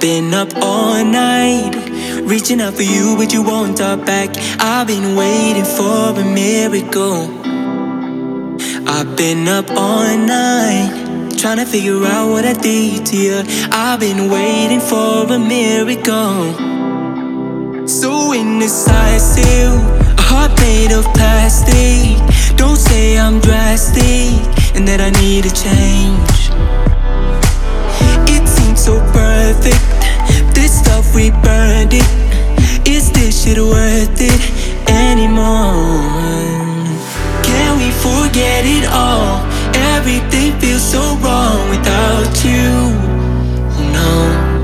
been up all night, reaching out for you, but you won't talk back. I've been waiting for a miracle. I've been up all night, trying to figure out what I did to you. I've been waiting for a miracle. So indecisive, a heart made of plastic. Don't say I'm drastic and that I need a change. It seems so perfect, this stuff we burned it. Is this shit worth it anymore? Can we forget it all? Everything feels so wrong without you. Oh no.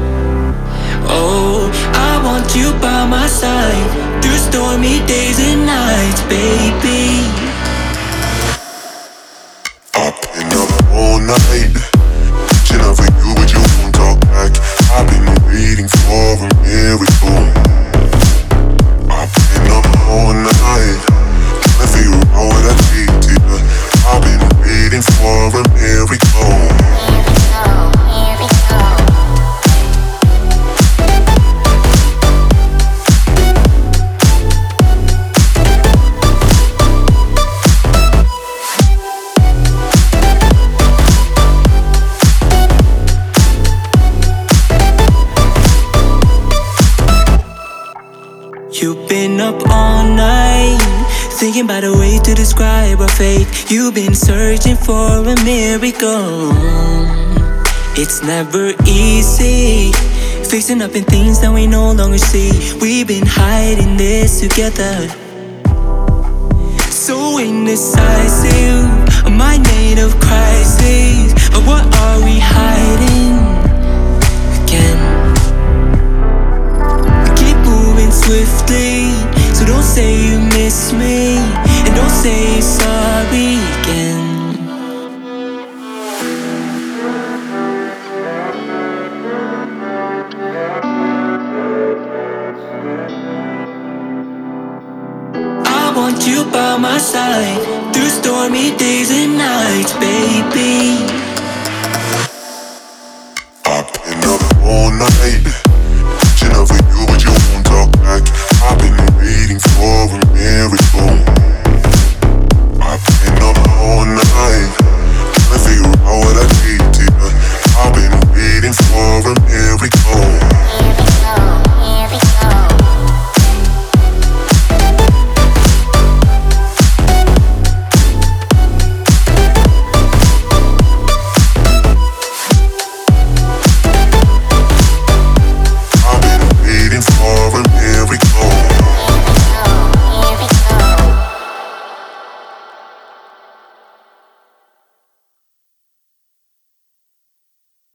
Oh, I want you by my side through stormy days and nights, baby. I've been up all night, reaching out for you, but you won't talk back. I've been waiting for a miracle. I've been up all night, trying to figure out what I did to you. I've been waiting for a miracle. You've been up all night, thinking about a way to describe our fate. You've been searching for a miracle. It's never easy, fixing up in things that we no longer see. We've been hiding this together. So indecisive, a mind made of crises. What are we hiding again? Swiftly, so don't say you miss me, and don't say you're sorry again. I want you by my side through stormy days and nights, baby. I've been up all night, reaching out for you, but you won't talk back. I've been waiting for a miracle. I've been up all night, trying to figure out what I did to you. I've been waiting for a miracle. I've been waiting for a miracle.